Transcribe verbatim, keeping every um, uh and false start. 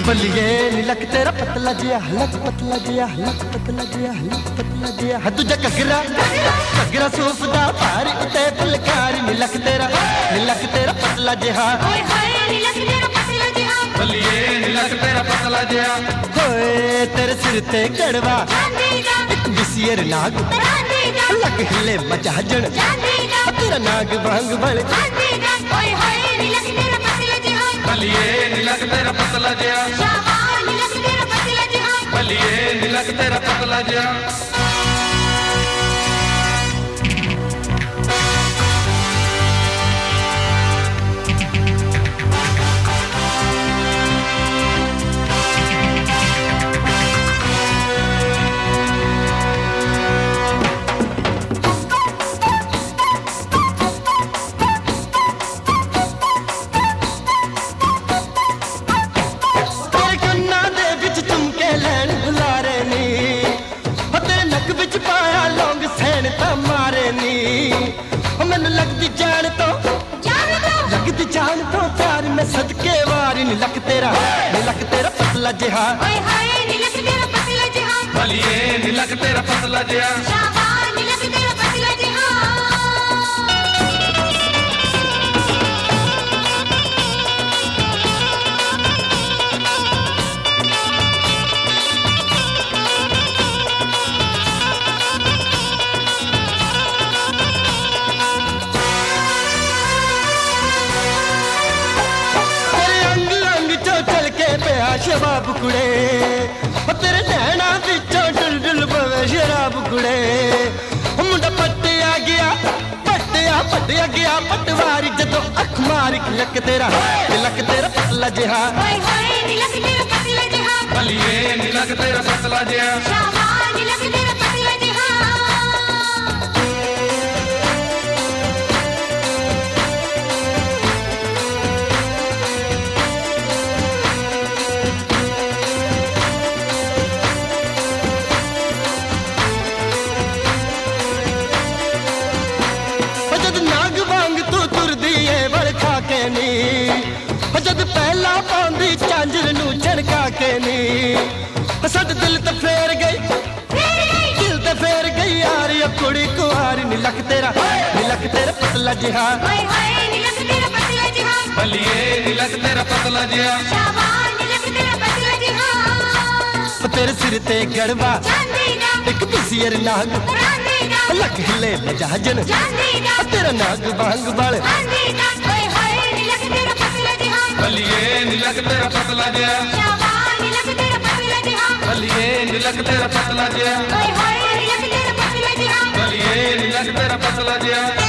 बलिए luck तेरा पतला जिया luck पतला जिया लक पतला जिया लक पतला जिया दूजा घगरा घगरा सूफ दा भार उते फुलकार लक तेरा लक तेरा पतला जिहा ओए होए लक तेरा पतला जिहा बलिए लक तेरा पतला जिहा होए तेरे सिर ते गड़वा चांदीदा एक बिसियर नाग चांदीदा लक हिले मचाजण चांदीदा तेरा नाग भांग बल चांदीदा ओए होए लक तेरा पतला जिहा बलिए लक तेरा पतला जिहा शाबाश लक तेरा पतला जिहा बलिए लक तेरा पतला जिहा मैनू लगती जान तो लगती जान तो प्यार में सदके वारी नी लक तेरा नी लक तेरा पतला जिहा ओए होए नी लक तेरा पतला जिहा बलिए लक तेरा पतला जिहा शाबाश नी लक तेरा पतला जिहा शराब कुड़े तेरे नैना बिचों डुल डुल पवे शराब कुड़े मुंडा पट्टिया गया पट्टिया पट्टिया गया पटवारी जदों अख मार लक तेरा लक तेरा पतला जिहा ओए होए नी लक तेरा पतला जिहा बलिए लक तेरा पतला जिहा शाबाश नी लक तेरा पतला जिहा जद पहला पांदी झांझर नू झनका के नी सद दिल ते फेर गई दिल ते फेर गई यार ये कुड़ी कुआरी नी लक तेरा नी लक तेरा पतला जिहा ओए होए नी लक तेरा पतला जिहा बलिए लक तेरा पतला जिहा शाबाश नी लक तेरा पतला जिहा तेरे सिर ते गड़वा चांदीदा एक बिसियर नाग चांदीदा लक हिले मजाजन चांदीदा तेरा नाग बांग बल चांदीदा ओए होए नी लक तेरा पतला जिहा बलिए लक तेरा पतला जिहा शाबाश नी लक तेरा पतला जिहा बलिए लक तेरा पतला जिहा ओए होए नी लक तेरा पतला जिहा बलिए लक तेरा पतला जिहा